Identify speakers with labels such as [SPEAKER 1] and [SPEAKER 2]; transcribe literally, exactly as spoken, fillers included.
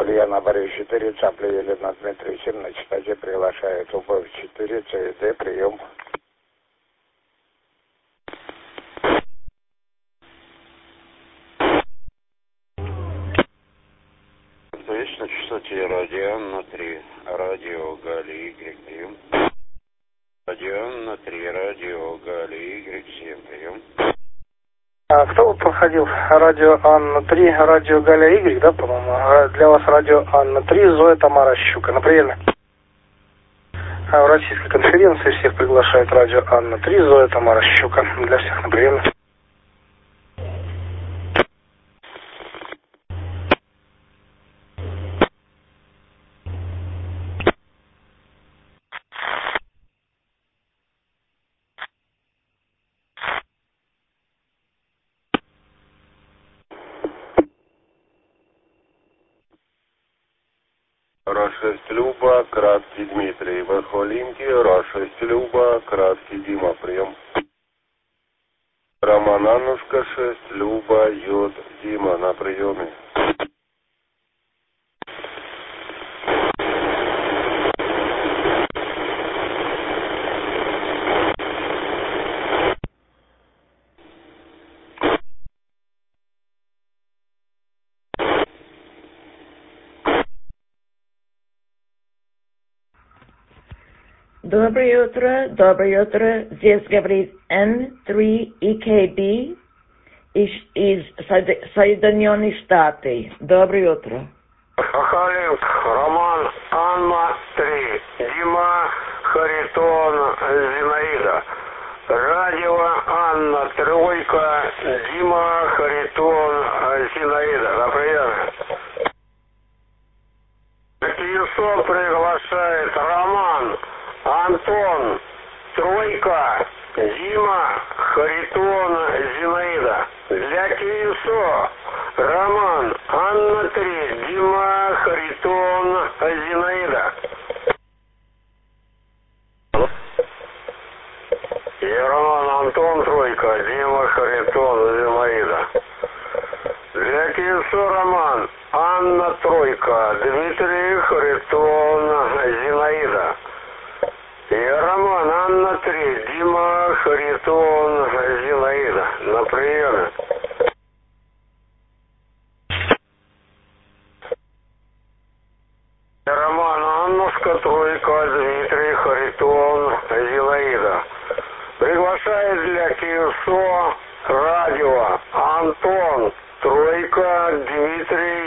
[SPEAKER 1] Ульяна Борис четыре, Цапля Елена Дмитрий семь, на частоте приглашает Убов четыре, ЦВД, прием.
[SPEAKER 2] Есть на частоте радио на три, радио Гали Y, прием. Радио на три, радио Гали Y семь, прием.
[SPEAKER 3] А кто вот проходил? Радио Анна три, радио Галя Y, да, по-моему? Для вас радио Анна три, Зоя Тамара Щука. На приеме. А в российской конференции всех приглашает радио Анна три, Зоя Тамара Щука. Для всех на приеме.
[SPEAKER 2] Ра шесть Люба, краткий Дмитрий, Бахвалинки, Ра шесть Люба, краткий Дима, прием. Роман Аннушка шесть, Люба, Йод, Дима, на приеме.
[SPEAKER 4] Доброе утро, доброе утро. Здесь говорит Эн три И К Би из, из Соединенных Штатов. Доброе утро.
[SPEAKER 5] Сахалинск, Роман, Анна три, Дима, Харитон, Зинаида. Радио Анна тройка, Дима, Харитон, Зинаида. На приеме. Киевсов приглашает Роман, Антон, тройка, Дима, Харитон, Зинаида. Для Киевсо Роман, Анна три, Дима, Харитон, Зинаида. И Роман, Антон, тройка, Дима, Харитон, Зинаида. Для Киевсо Роман, Анна тройка, Дмитрий, Харитон, Зинаида. И Роман, Анна три, Дима, Харитон, Зинаида. На приеме. И Роман, Аннушка, тройка, Дмитрий, Харитон, Зинаида. Приглашает для Киевсо радио Антон, тройка, Дмитрий,